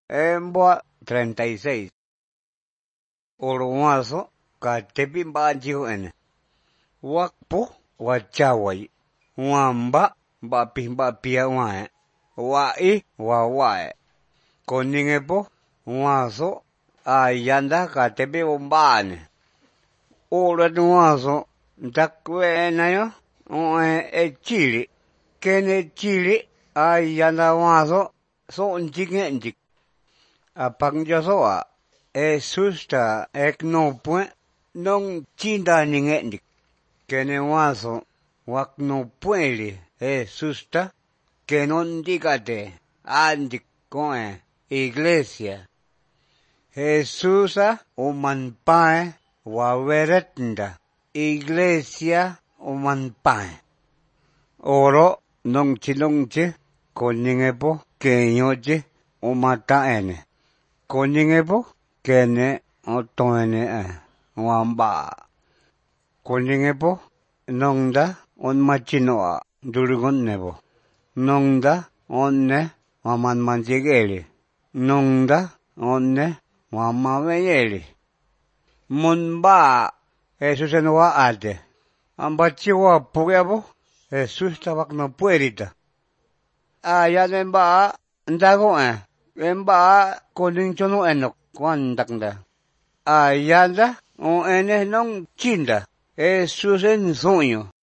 Emboa 36. Urumazo, katepin banjiho ene. Wakpo, wachawai. Wamba, bapia wae. Wai, wawae. Koningepo, wazo, ayanda katepi bombane. Ora nuazo, takwe nayo, chili. Kene chili, ayanda wazo, so njik. Apangjasoa, susta eknopue, non chinda ningendik. Kene wazo, waknopueli, susta, que non digate, andik koe, iglesia. Jesusa, umanpae, waweretnda, iglesia, umanpae. Oro, nongchi, koningepo, kenyoche, umataene. Koningepo, kene, otoene, wamba. Koningepo, nongda, on machinoa, durgon nebo. Nongda, onne, wamanmanjigeli. Nongda, onne, wamaveyeli. Munba, Jesus en wa ate. Ambachiwa pugebo, Jesus tabak no puerita. Ayanemba, ndago emba, koninchono enok, kwandakda. Ayanda, o ene nong chinda. Jesus en sueño.